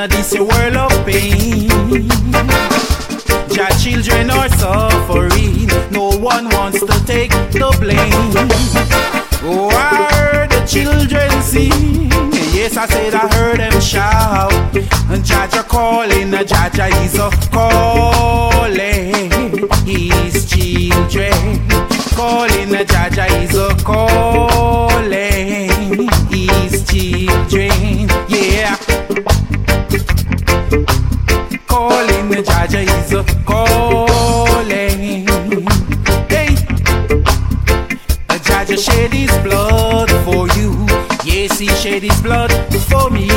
this world of pain. Your children are suffering, no one wants to take the blame. Oh, I heard the children sing, yes, I said I heard them shout. Jaja calling, Jaja is a calling his children. Calling, Jaja is a calling his children. Yeah. Calling, Jaja is a calling. Hey. Jaja shed his blood for you. Yes, he shed his blood for me.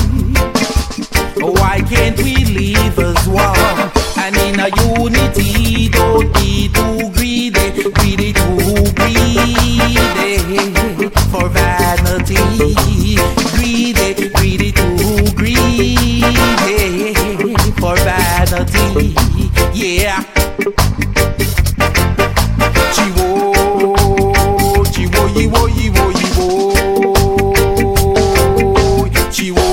Why can't we live as one and in a unity? Don't be too greedy, greedy too greedy for vanity. Greedy, greedy too greedy for vanity. Yeah. Chiwo, chiwo, yiwo, yiwo, yiwo. Chiwo.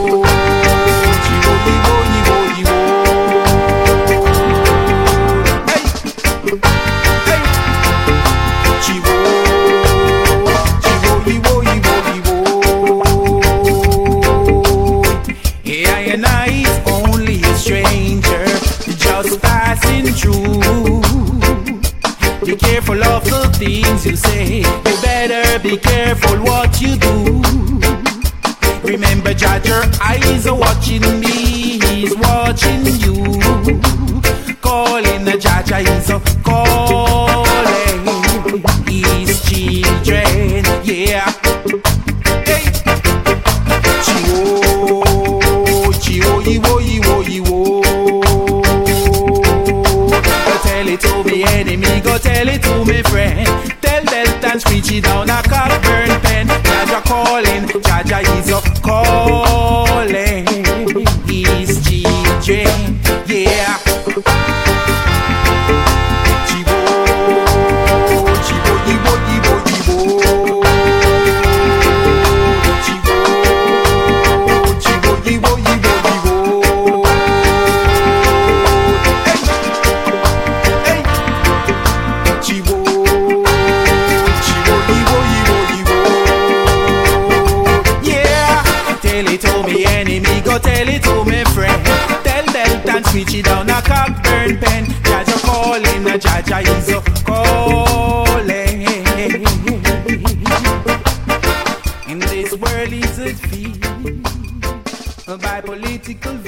Be careful of the things you say. You better be careful what you do. Remember, Judge, your eyes are watching me. He's watching you. Calling the Judge, he's a calling his children. Yeah. Hey. Chiwo, chiwo, yiwo, yiwo, yiwo. Tell it to me enemy, go tell it to me friend. Tell Delta and screech it down a Cockburn pen. Jaja calling, Jaja is a calling his children. Yeah. Chibo, chibo, yibo, yibo, yibo. Chibo, chibo, yibo, yibo, yibo. Chiwo, chiwo, yiwo, yiwo, yiwo. Yeah, tell it to me enemy, go tell it to me friend. Tell Delta and switch it down a Cockburn pen. Jaja calling, Jaja is a calling. In this world is it filled by political